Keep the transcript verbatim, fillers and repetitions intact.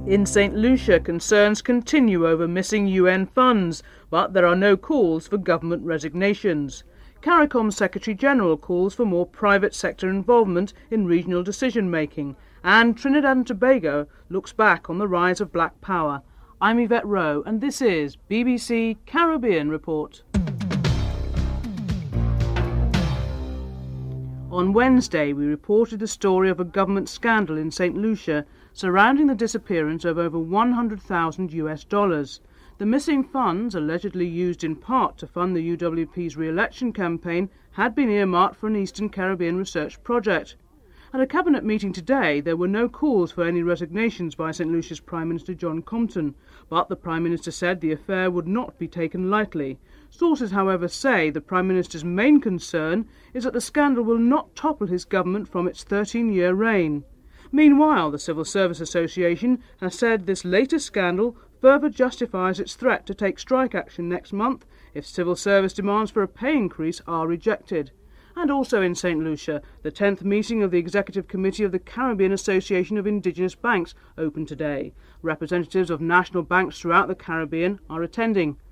In Saint Lucia, concerns continue over missing U N funds, but there are no calls for government resignations. CARICOM Secretary-General calls for more private sector involvement in regional decision-making, and Trinidad and Tobago looks back on the rise of black power. I'm Yvette Rowe, and this is B B C Caribbean Report. On Wednesday, we reported the story of a government scandal in Saint Lucia surrounding the disappearance of over one hundred thousand U S dollars. The missing funds, allegedly used in part to fund the U W P's re-election campaign, had been earmarked for an Eastern Caribbean research project. At a cabinet meeting today, there were no calls for any resignations by Saint Lucia's Prime Minister John Compton, but the Prime Minister said the affair would not be taken lightly. Sources, however, say the Prime Minister's main concern is that the scandal will not topple his government from its thirteen-year reign. Meanwhile, the Civil Service Association has said this latest scandal further justifies its threat to take strike action next month if civil service demands for a pay increase are rejected. And also in Saint Lucia, the tenth meeting of the Executive Committee of the Caribbean Association of Indigenous Banks opened today. Representatives of national banks throughout the Caribbean are attending.